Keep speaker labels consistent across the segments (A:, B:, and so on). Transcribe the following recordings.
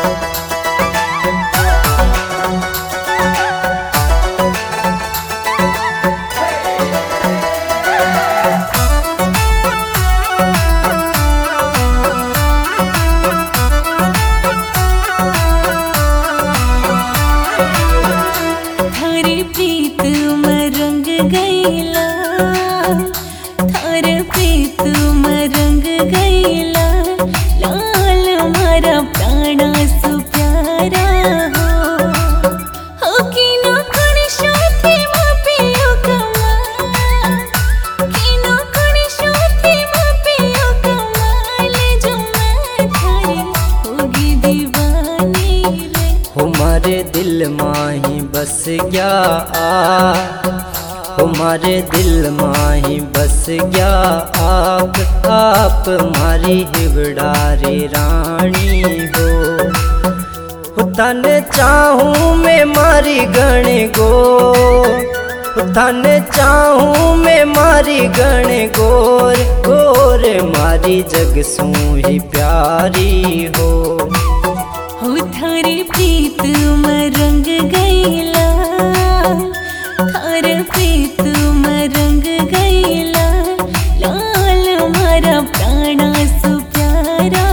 A: हमारे दिल माही बस गया हमारे दिल माही बस गया आप मारी हिवड़ारी रानी हो तने चाहूँ मैं मारी गण गो तने चाहूँ मैं मारी गण गोर गोर मारी जग सू ही प्यारी हो
B: थारे प्रीत में रंग गईला थारे प्रीत में रंग गईला लाल मारा प्राणा सु प्यारा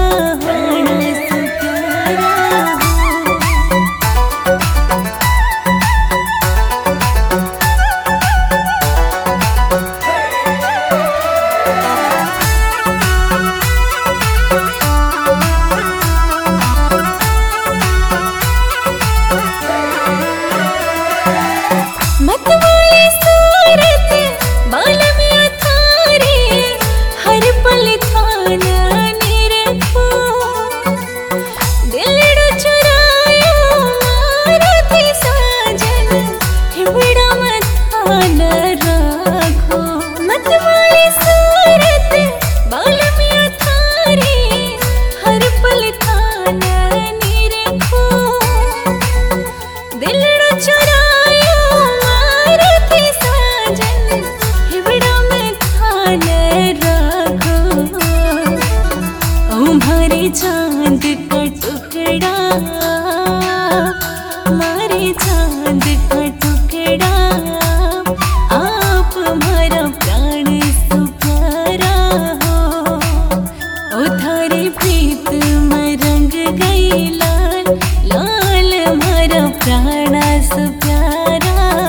B: चांद का टुकड़ा मारे चांद का टुकड़ा आप हमारा प्राण सु प्यारा हो ओ थारे प्रीत में रंग गई लाल लाल हमारा प्राण सु प्यारा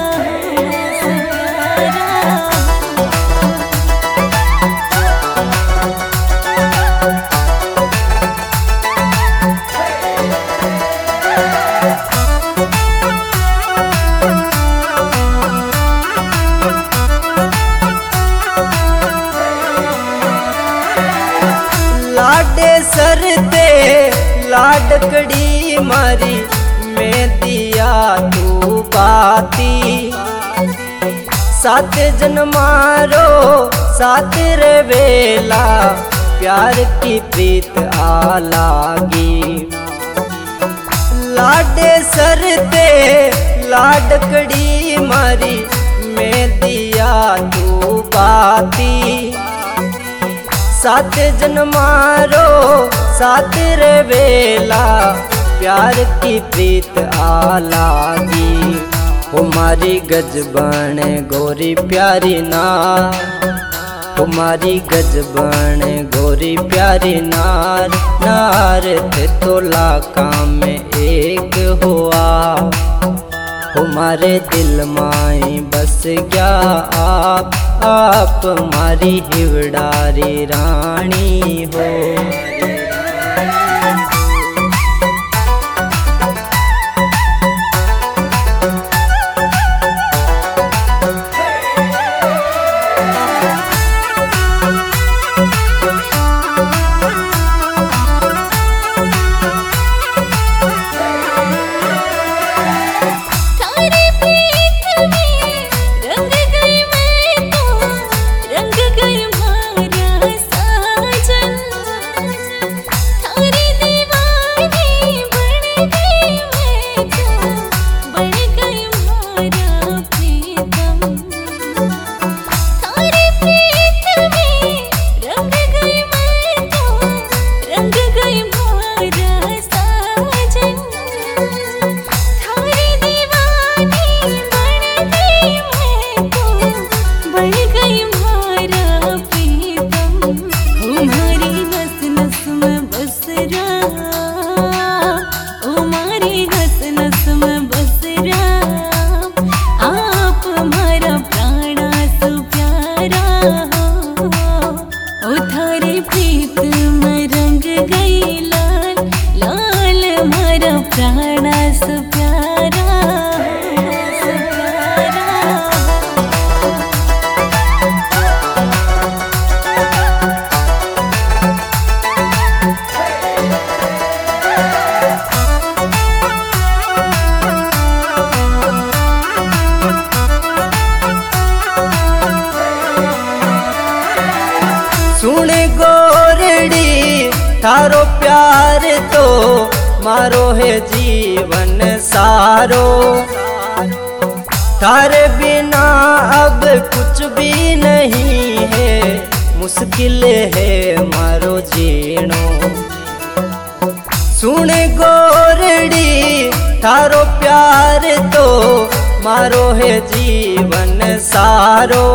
A: लाडे सरते लाडकड़ी मारी मैं दिया तू बाती सात जन्मारो सात रे वेला प्यार की प्रीत आ लागी लाडे सरते लाडकड़ी मारी मैं दिया तू बाती सात जन्मारो सात रे वेला प्यार की प्रीत आ लागी हमारी गजबन गोरी प्यारी नार हमारी गजबन गोरी प्यारी नार नार थे तो लाका में एक हुआ हमारे दिल माई बस गया आप हमारी हिवड़ारी रानी हो थारो प्यार तो मारो है जीवन सारो। थारे बिना अब कुछ भी नहीं है, मुश्किल है मारो जीणो। सुन गोरड़ी थारो प्यार तो मारो है जीवन सारो।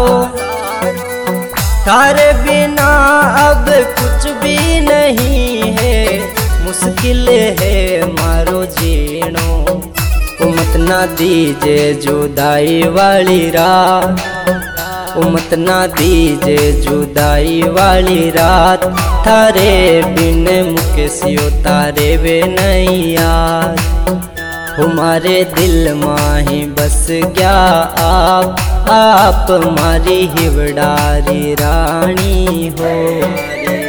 A: थारे बिना अब कुछ भी नहीं है, मुश्किल है मारो जीणो। उमत ना दीजे जुदाई वाली रात, उमत ना दीजे जुदाई वाली रात। थारे बिन मुकेसियो तारे वे नहीं यार, हमारे दिल माही बस गया आप हमारी हिवड़ारी रानी हो।